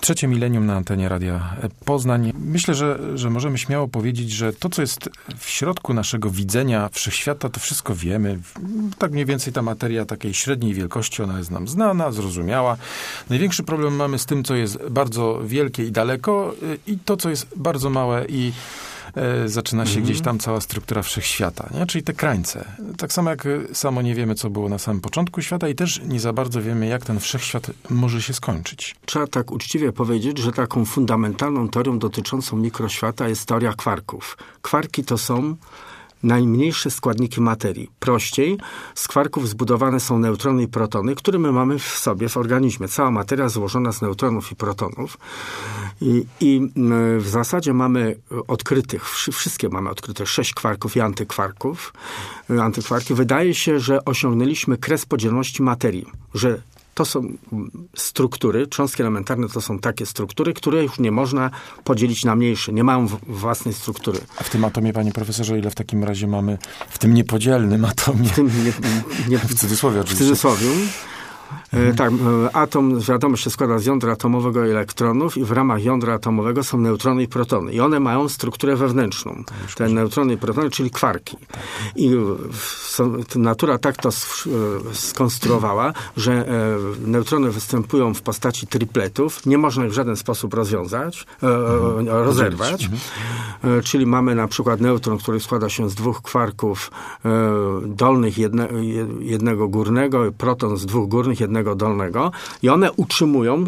Trzecie milenium na antenie Radia Poznań. Myślę, że możemy śmiało powiedzieć, że to, co jest w środku naszego widzenia wszechświata, to wszystko wiemy. Tak mniej więcej ta materia takiej średniej wielkości, ona jest nam znana, zrozumiała. Największy problem mamy z tym, co jest bardzo wielkie i daleko i to, co jest bardzo małe i zaczyna się gdzieś tam cała struktura wszechświata, nie? Czyli te krańce. Tak samo jak samo nie wiemy, co było na samym początku świata i też nie za bardzo wiemy, jak ten wszechświat może się skończyć. Trzeba tak uczciwie powiedzieć, że taką fundamentalną teorią dotyczącą mikroświata jest teoria kwarków. Kwarki to są najmniejsze składniki materii. Prościej, z kwarków zbudowane są neutrony i protony, które my mamy w sobie, w organizmie. Cała materia złożona z neutronów i protonów. I w zasadzie mamy odkrytych, wszystkie mamy odkrytych 6 kwarków i antykwarki. Wydaje się, że osiągnęliśmy kres podzielności materii, że to są struktury, cząstki elementarne to są takie struktury, które już nie można podzielić na mniejsze. Nie mają własnej struktury. A w tym atomie, panie profesorze, ile w takim razie mamy w tym niepodzielnym atomie? W cudzysłowie oczywiście. W cudzysłowie. Tak, atom, wiadomo, się składa z jądra atomowego i elektronów i w ramach jądra atomowego są neutrony i protony. I one mają strukturę wewnętrzną. Te neutrony i protony, czyli kwarki. I natura tak to skonstruowała, że neutrony występują w postaci tripletów. Nie można ich w żaden sposób rozerwać. Czyli mamy na przykład neutron, który składa się z 2 kwarków dolnych, jednego górnego, proton z 2 górnych, jednego dolnego i one utrzymują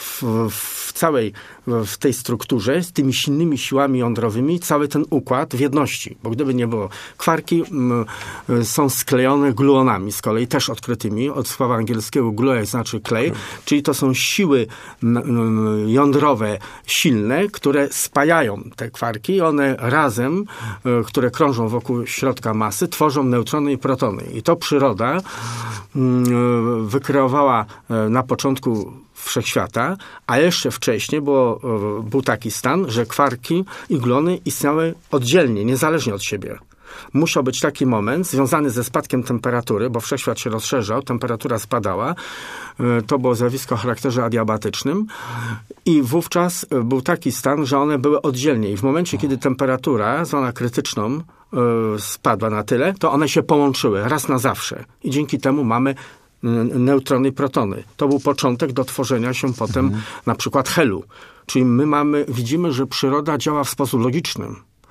w tej strukturze z tymi silnymi siłami jądrowymi cały ten układ w jedności. Bo gdyby nie było, kwarki są sklejone gluonami z kolei, też odkrytymi, od słowa angielskiego glue znaczy klej, czyli to są siły jądrowe silne, które spajają te kwarki i one razem, które krążą wokół środka masy, tworzą neutrony i protony. I to przyroda wykreowała na początku wszechświata, a jeszcze wcześniej był taki stan, że kwarki i gluony istniały oddzielnie, niezależnie od siebie. Musiał być taki moment związany ze spadkiem temperatury, bo wszechświat się rozszerzał, temperatura spadała. To było zjawisko o charakterze adiabatycznym i wówczas był taki stan, że one były oddzielnie. I w momencie, kiedy temperatura, zwana krytyczną, spadła na tyle, to one się połączyły raz na zawsze. I dzięki temu mamy neutrony i protony. To był początek do tworzenia się potem na przykład helu. Czyli widzimy, że przyroda działa w sposób logiczny.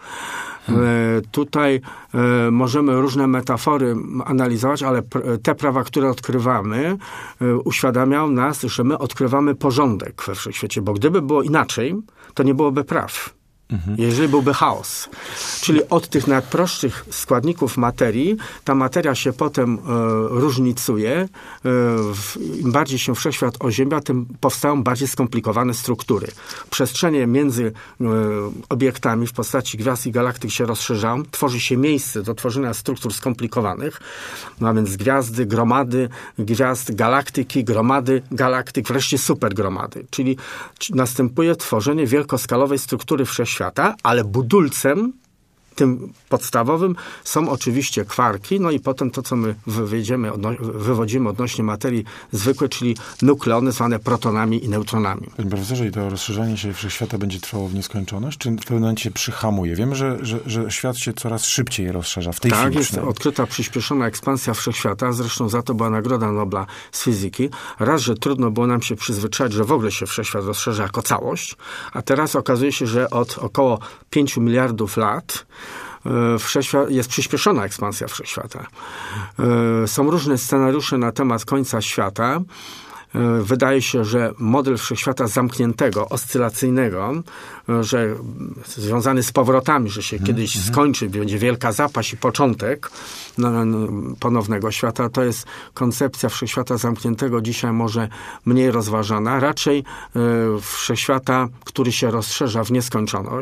Tutaj możemy różne metafory analizować, ale te prawa, które odkrywamy, uświadamiają nas, że my odkrywamy porządek we wszechświecie, bo gdyby było inaczej, to nie byłoby praw. Jeżeli byłby chaos. Czyli od tych najprostszych składników materii, ta materia się potem różnicuje. Im bardziej się wszechświat oziębia, tym powstają bardziej skomplikowane struktury. Przestrzenie między obiektami w postaci gwiazd i galaktyk się rozszerzają. Tworzy się miejsce do tworzenia struktur skomplikowanych. A więc gwiazdy, gromady gwiazd, galaktyki, gromady galaktyk, wreszcie supergromady. Czyli następuje tworzenie wielkoskalowej struktury wszechświata, ale budulcem tym podstawowym są oczywiście kwarki, no i potem to, co my wywodzimy odnośnie materii zwykłej, czyli nukleony zwane protonami i neutronami. Panie profesorze, i to rozszerzanie się wszechświata będzie trwało w nieskończoność, czy w pewnym momencie przyhamuje? Wiemy, że świat się coraz szybciej rozszerza w tej chwili. Tak, jest odkryta przyspieszona ekspansja wszechświata, zresztą za to była Nagroda Nobla z fizyki. Raz, że trudno było nam się przyzwyczaić, że w ogóle się wszechświat rozszerza jako całość, a teraz okazuje się, że od około 5 miliardów lat jest przyspieszona ekspansja wszechświata. Są różne scenariusze na temat końca świata. Wydaje się, że model wszechświata zamkniętego, oscylacyjnego, że związany z powrotami, że się kiedyś skończy, będzie wielka zapaść i początek ponownego świata, to jest koncepcja wszechświata zamkniętego dzisiaj może mniej rozważana. Raczej wszechświata, który się rozszerza w nieskończoność.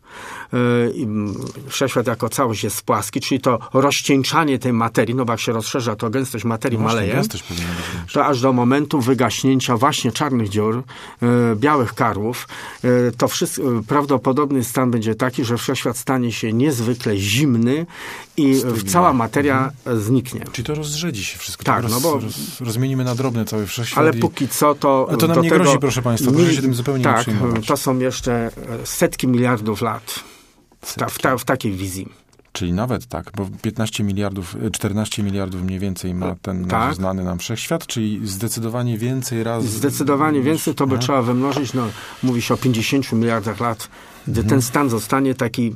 Wszechświat jako całość jest płaski, czyli to rozcieńczanie tej materii, no bo jak się rozszerza, to gęstość materii maleje. Gęstość powinna być. To aż do momentu wygaśnięcia właśnie czarnych dziur, białych karłów. To wszystko, prawdopodobny stan będzie taki, że wszechświat stanie się niezwykle zimny i cała materia zniknie. Czyli to rozrzedzi się wszystko. Tak, rozmienimy na drobne cały wszechświat. Ale póki co to... Ale to nam nie grozi, proszę państwa, proszę się tym zupełnie nie przejmować. Tak, to są jeszcze setki miliardów lat w takiej wizji. Czyli nawet tak, bo 14 miliardów mniej więcej ma ten nasz znany nam wszechświat, czyli zdecydowanie więcej razy... Zdecydowanie więcej, to by trzeba wymnożyć, mówi się o 50 miliardach lat, gdy ten stan zostanie taki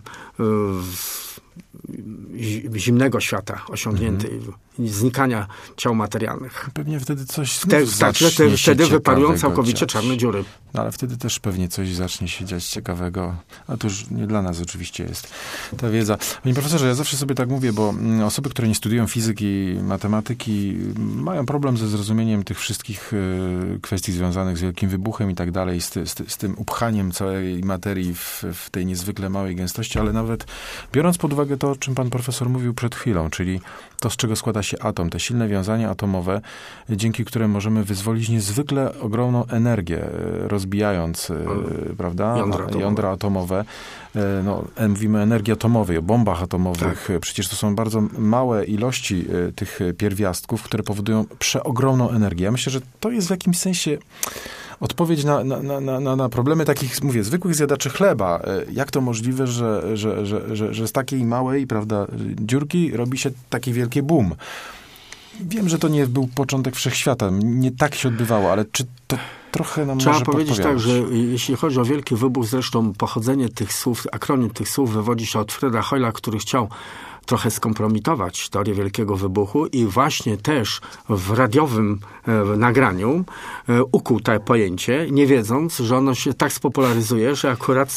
zimnego świata osiągnięty, znikania ciał materialnych. Pewnie wtedy coś wtedy wyparują całkowicie czarne dziury. No, ale wtedy też pewnie coś zacznie się dziać ciekawego. A to już nie dla nas oczywiście jest ta wiedza. Panie profesorze, ja zawsze sobie tak mówię, bo osoby, które nie studiują fizyki, matematyki, mają problem ze zrozumieniem tych wszystkich kwestii związanych z wielkim wybuchem i tak dalej, z tym upchaniem całej materii w tej niezwykle małej gęstości, ale nawet biorąc pod uwagę to, o czym pan profesor mówił przed chwilą, czyli to, z czego składa się atom, te silne wiązania atomowe, dzięki którym możemy wyzwolić niezwykle ogromną energię, rozbijając, prawda, jądra atomowe. Mówimy o energii atomowej, o bombach atomowych. Tak. Przecież to są bardzo małe ilości tych pierwiastków, które powodują przeogromną energię. Ja myślę, że to jest w jakimś sensie odpowiedź na problemy takich, mówię, zwykłych zjadaczy chleba. Jak to możliwe, że z takiej małej, prawda, dziurki robi się takie wielkie boom? Wiem, że to nie był początek wszechświata. Nie tak się odbywało, ale czy to trochę nam Trzeba może powiedzieć tak, że jeśli chodzi o wielki wybuch, zresztą pochodzenie tych słów, akronim tych słów wywodzi się od Frida Hoyla, który chciał trochę skompromitować teorię wielkiego wybuchu i właśnie też w radiowym nagraniu ukuł to pojęcie, nie wiedząc, że ono się tak spopularyzuje, że akurat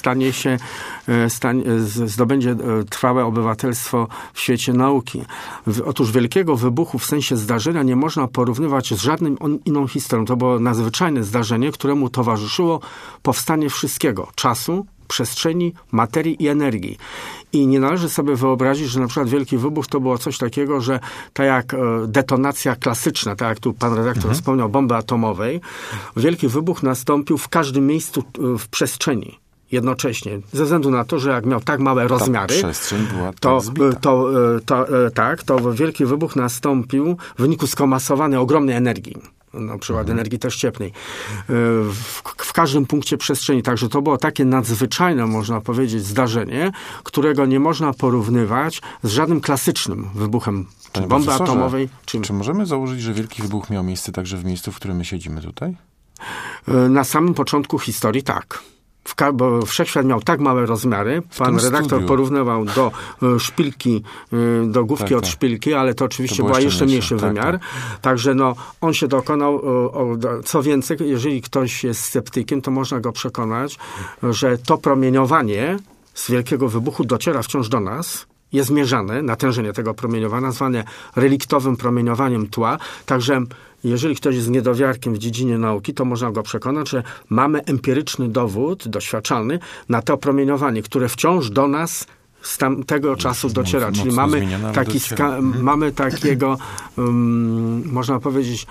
zdobędzie trwałe obywatelstwo w świecie nauki. Otóż wielkiego wybuchu w sensie zdarzenia nie można porównywać z żadną inną historią. To było nadzwyczajne zdarzenie, któremu towarzyszyło powstanie wszystkiego. Czasu, przestrzeni, materii i energii. I nie należy sobie wyobrazić, że na przykład wielki wybuch to było coś takiego, że tak jak detonacja klasyczna, tak jak tu pan redaktor wspomniał, bomby atomowej, wielki wybuch nastąpił w każdym miejscu w przestrzeni. Jednocześnie. Ze względu na to, że jak miał tak małe rozmiary, przestrzeń była to wielki wybuch nastąpił w wyniku skomasowanej ogromnej energii. Na przykład energii też cieplnej. W każdym punkcie przestrzeni. Także to było takie nadzwyczajne, można powiedzieć, zdarzenie, którego nie można porównywać z żadnym klasycznym wybuchem bomby atomowej. Czy możemy założyć, że wielki wybuch miał miejsce także w miejscu, w którym my siedzimy tutaj? Na samym początku historii tak. Bo wszechświat miał tak małe rozmiary. Pan redaktor porównywał do szpilki, do główki od szpilki, ale to oczywiście był jeszcze mniejszy wymiar. Także on się dokonał, co więcej, jeżeli ktoś jest sceptykiem, to można go przekonać, że to promieniowanie z wielkiego wybuchu dociera wciąż do nas, jest mierzane, natężenie tego promieniowania, zwane reliktowym promieniowaniem tła. Także jeżeli ktoś jest niedowiarkiem w dziedzinie nauki, to można go przekonać, że mamy empiryczny dowód, doświadczalny na to promieniowanie, które wciąż do nas z tamtego czasu dociera. Czyli mamy takiego, można powiedzieć,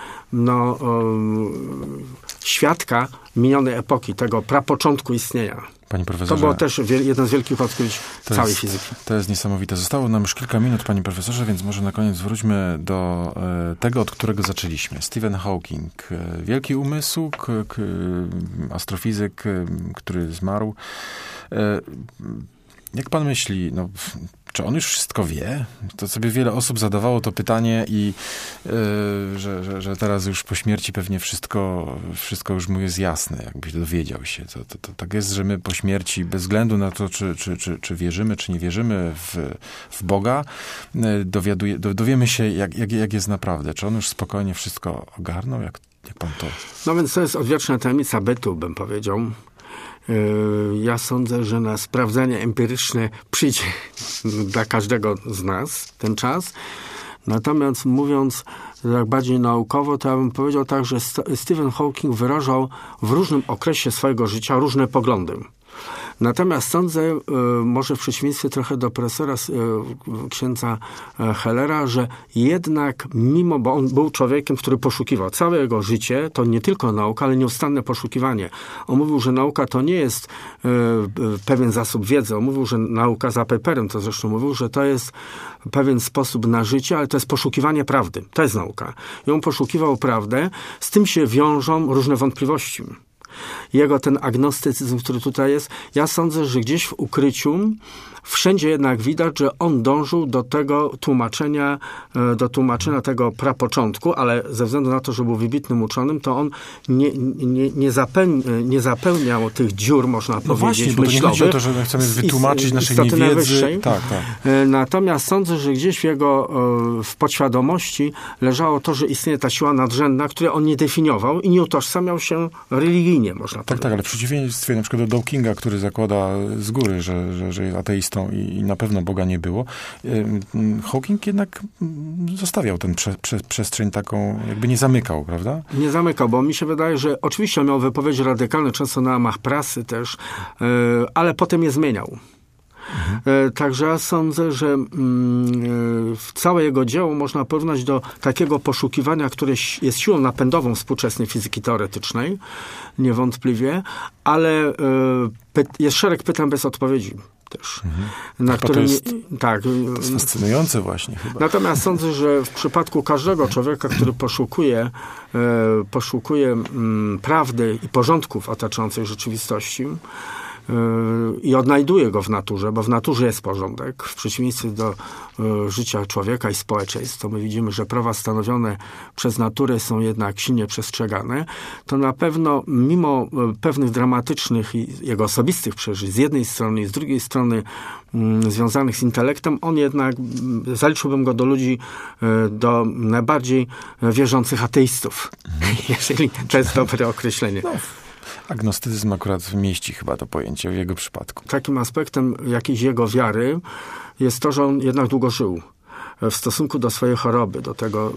świadka minionej epoki, tego prapoczątku istnienia. Panie profesorze, to było też jeden z wielkich odkryć całej fizyki. To jest niesamowite. Zostało nam już kilka minut, panie profesorze, więc może na koniec wróćmy do tego, od którego zaczęliśmy. Stephen Hawking, wielki umysł, astrofizyk, który zmarł. Jak pan myśli, czy on już wszystko wie? To sobie wiele osób zadawało to pytanie i że teraz już po śmierci pewnie wszystko już mu jest jasne, jakbyś dowiedział się. To tak jest, że my po śmierci, bez względu na to, czy wierzymy, czy nie wierzymy w Boga, dowiemy się, jak jest naprawdę. Czy on już spokojnie wszystko ogarnął? Jak pan to... No więc to jest odwieczna tajemnica bytu, bym powiedział. Ja sądzę, że na sprawdzenie empiryczne przyjdzie dla każdego z nas ten czas. Natomiast mówiąc tak bardziej naukowo, to ja bym powiedział tak, że Stephen Hawking wyrażał w różnym okresie swojego życia różne poglądy. Natomiast sądzę, może w przeciwieństwie trochę do profesora księdza Hellera, że jednak bo on był człowiekiem, który poszukiwał. Całe jego życie to nie tylko nauka, ale nieustanne poszukiwanie. On mówił, że nauka to nie jest pewien zasób wiedzy. On mówił, że nauka za Pepperem to zresztą mówił, że to jest pewien sposób na życie, ale to jest poszukiwanie prawdy. To jest nauka. I on poszukiwał prawdę. Z tym się wiążą różne wątpliwości. Jego ten agnostycyzm, który tutaj jest, ja sądzę, że gdzieś w ukryciu wszędzie jednak widać, że on dążył do tego tłumaczenia tego prapoczątku, ale ze względu na to, że był wybitnym uczonym, to on nie zapełniał tych dziur, można powiedzieć, właśnie, bo to nie chodzi o to, że my chcemy wytłumaczyć naszej niewiedzy. Tak. Natomiast sądzę, że gdzieś w podświadomości leżało to, że istnieje ta siła nadrzędna, której on nie definiował i nie utożsamiał się religijnie, można powiedzieć. Tak, ale w przeciwieństwie na przykład do Dawkinga, który zakłada z góry, że jest ateistą i na pewno Boga nie było, Hawking jednak zostawiał tę przestrzeń taką, jakby nie zamykał, prawda? Nie zamykał, bo mi się wydaje, że oczywiście miał wypowiedzi radykalne, często na łamach prasy też, ale potem je zmieniał. Także ja sądzę, że całe jego dzieło można porównać do takiego poszukiwania, które jest siłą napędową współczesnej fizyki teoretycznej, niewątpliwie, ale jest szereg pytań bez odpowiedzi też. Na które to jest fascynujące właśnie chyba. Natomiast sądzę, że w przypadku każdego człowieka, który poszukuje prawdy i porządku w otaczającej rzeczywistości, i odnajduje go w naturze, bo w naturze jest porządek. W przeciwieństwie do życia człowieka i społeczeństw, to my widzimy, że prawa stanowione przez naturę są jednak silnie przestrzegane, to na pewno mimo pewnych dramatycznych i jego osobistych przeżyć z jednej strony i z drugiej strony związanych z intelektem, on jednak, zaliczyłbym go do ludzi, do najbardziej wierzących ateistów. Jeżeli to jest dobre określenie. Agnostycyzm akurat mieści chyba to pojęcie w jego przypadku. Takim aspektem jakiejś jego wiary jest to, że on jednak długo żył. W stosunku do swojej choroby, do tego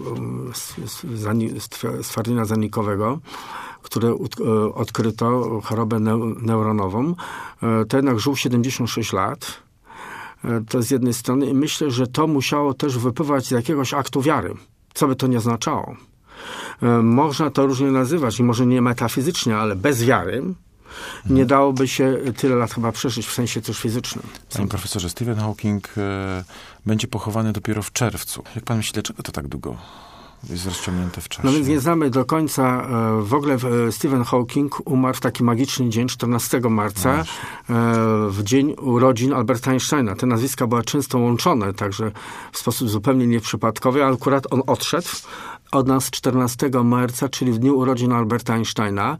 stwardnienia zanikowego, które odkryto, chorobę neuronową, to jednak żył 76 lat. To z jednej strony. I myślę, że to musiało też wypływać z jakiegoś aktu wiary. Co by to nie oznaczało. Można to różnie nazywać i może nie metafizycznie, ale bez wiary nie dałoby się tyle lat chyba przeżyć w sensie też fizycznym. Panie profesorze, Stephen Hawking będzie pochowany dopiero w czerwcu. Jak pan myśli, dlaczego to tak długo jest rozciągnięte w czasie? No więc nie znamy do końca. W ogóle Stephen Hawking umarł w taki magiczny dzień, 14 marca, w dzień urodzin Alberta Einsteina. Te nazwiska były często łączone, także w sposób zupełnie nieprzypadkowy, ale akurat on odszedł od nas 14 marca, czyli w dniu urodzin Alberta Einsteina.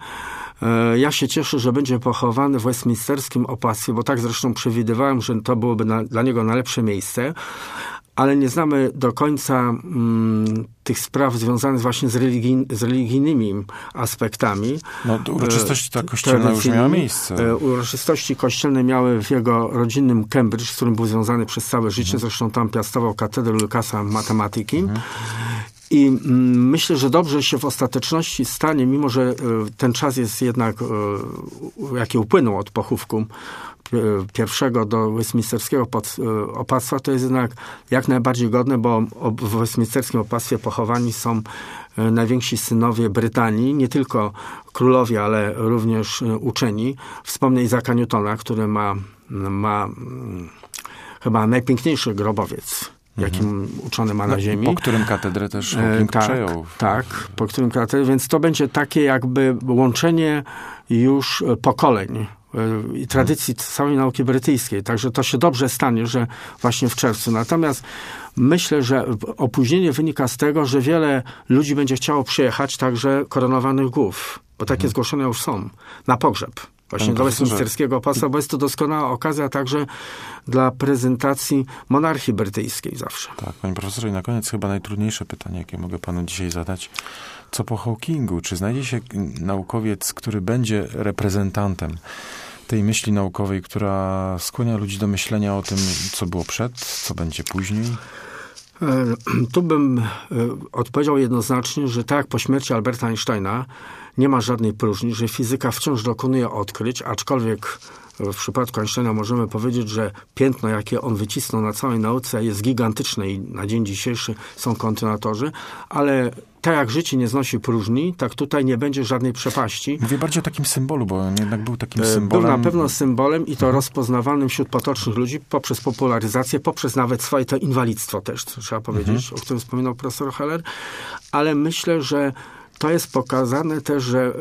Ja się cieszę, że będzie pochowany w westminsterskim opactwie, bo tak zresztą przewidywałem, że to byłoby dla niego najlepsze miejsce, ale nie znamy do końca tych spraw związanych właśnie z religijnymi aspektami. No, uroczystość ta kościelna już miała miejsce. Uroczystości kościelne miały w jego rodzinnym Cambridge, z którym był związany przez całe życie. Zresztą tam piastował katedrę Lucasa matematyki. I myślę, że dobrze się w ostateczności stanie, mimo że ten czas jest jednak, jaki upłynął od pochówku pierwszego do westminsterskiego opactwa, to jest jednak jak najbardziej godne, bo w westminsterskim opactwie pochowani są najwięksi synowie Brytanii, nie tylko królowie, ale również uczeni. Wspomnę Isaaca Newtona, który ma chyba najpiękniejszy grobowiec, jakim uczony ma na ziemi. Po którym katedrę też Hawking przejął. Tak, po którym katedrę, więc to będzie takie jakby łączenie już pokoleń i tradycji całej nauki brytyjskiej. Także to się dobrze stanie, że właśnie w czerwcu. Natomiast myślę, że opóźnienie wynika z tego, że wiele ludzi będzie chciało przyjechać, także koronowanych głów, bo takie zgłoszenia już są, na pogrzeb. Właśnie do westminsterskiego opactwa, bo jest to doskonała okazja także dla prezentacji monarchii brytyjskiej zawsze. Tak, panie profesorze, i na koniec chyba najtrudniejsze pytanie, jakie mogę panu dzisiaj zadać. Co po Hawkingu? Czy znajdzie się naukowiec, który będzie reprezentantem tej myśli naukowej, która skłania ludzi do myślenia o tym, co było przed, co będzie później? Tu bym odpowiedział jednoznacznie, że tak jak po śmierci Alberta Einsteina nie ma żadnej próżni, że fizyka wciąż dokonuje odkryć, aczkolwiek w przypadku Einsteina możemy powiedzieć, że piętno, jakie on wycisnął na całej nauce, jest gigantyczne i na dzień dzisiejszy są kontynuatorzy, ale tak jak życie nie znosi próżni, tak tutaj nie będzie żadnej przepaści. Mówię bardziej o takim symbolu, bo on jednak był takim symbolem. Był na pewno symbolem i to rozpoznawalnym wśród potocznych ludzi poprzez popularyzację, poprzez nawet swoje to inwalidztwo też, trzeba powiedzieć, o którym wspominał profesor Heller, ale myślę, że to jest pokazane też, że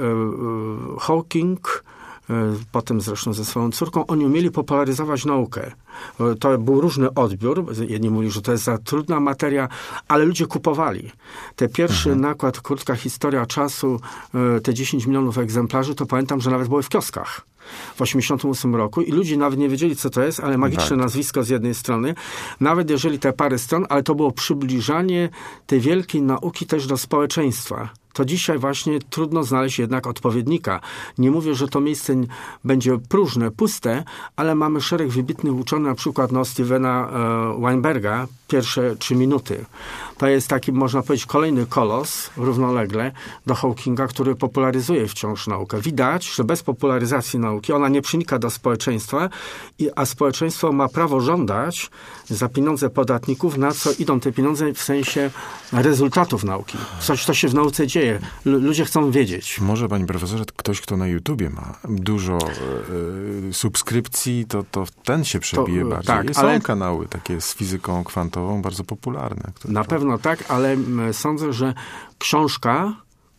Hawking, potem zresztą ze swoją córką, oni umieli popularyzować naukę. To był różny odbiór. Jedni mówili, że to jest za trudna materia, ale ludzie kupowali. Te pierwszy nakład, krótka historia czasu, te 10 milionów egzemplarzy, to pamiętam, że nawet były w kioskach w 1988 roku i ludzie nawet nie wiedzieli, co to jest, ale magiczne nazwisko z jednej strony. Nawet jeżeli te parę stron, ale to było przybliżanie tej wielkiej nauki też do społeczeństwa. To dzisiaj właśnie trudno znaleźć jednak odpowiednika. Nie mówię, że to miejsce będzie próżne, puste, ale mamy szereg wybitnych uczonych, na przykład Stevena Weinberga, pierwsze 3 minuty. To jest taki, można powiedzieć, kolejny kolos równolegle do Hawkinga, który popularyzuje wciąż naukę. Widać, że bez popularyzacji nauki ona nie przenika do społeczeństwa, a społeczeństwo ma prawo żądać za pieniądze podatników, na co idą te pieniądze w sensie rezultatów nauki. Coś, co się w nauce dzieje. Ludzie chcą wiedzieć. Może, panie profesorze, ktoś, kto na YouTubie ma dużo subskrypcji, to ten się przebije bardziej. Tak, są kanały takie z fizyką kwantową, bardzo popularne. Na pewno tak, ale sądzę, że książka,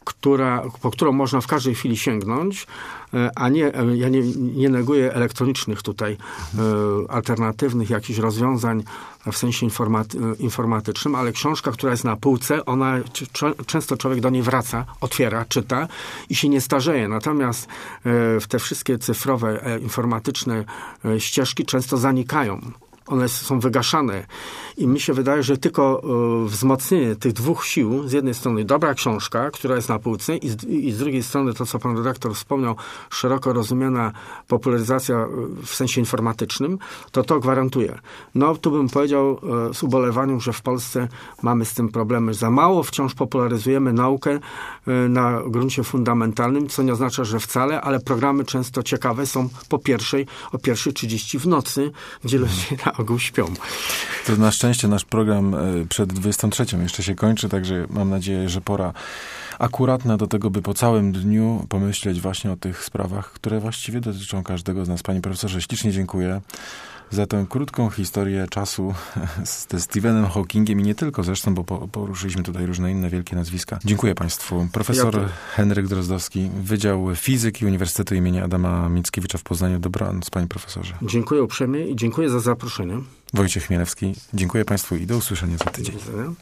po którą można w każdej chwili sięgnąć, a nie, ja nie neguję elektronicznych tutaj alternatywnych jakichś rozwiązań w sensie informatycznym, ale książka, która jest na półce, ona często człowiek do niej wraca, otwiera, czyta i się nie starzeje. Natomiast te wszystkie cyfrowe, informatyczne ścieżki często zanikają. One są wygaszane i mi się wydaje, że tylko wzmocnienie tych dwóch sił, z jednej strony dobra książka, która jest na półce i z drugiej strony to, co pan redaktor wspomniał, szeroko rozumiana popularyzacja w sensie informatycznym, to gwarantuje. No, tu bym powiedział z ubolewaniem, że w Polsce mamy z tym problemy. Za mało wciąż popularyzujemy naukę na gruncie fundamentalnym, co nie oznacza, że wcale, ale programy często ciekawe są o 1:30 w nocy, gdzie ludzie na ogół śpią. To na szczęście nasz program przed 23 jeszcze się kończy, także mam nadzieję, że pora akuratna do tego, by po całym dniu pomyśleć właśnie o tych sprawach, które właściwie dotyczą każdego z nas. Panie profesorze, ślicznie dziękuję za tę krótką historię czasu ze Stephenem Hawkingiem i nie tylko zresztą, bo poruszyliśmy tutaj różne inne wielkie nazwiska. Dziękuję państwu. Profesor Henryk Drozdowski, Wydział Fizyki Uniwersytetu im. Adama Mickiewicza w Poznaniu. Dobranoc, panie profesorze. Dziękuję uprzejmie i dziękuję za zaproszenie. Wojciech Chmielewski. Dziękuję państwu i do usłyszenia za tydzień.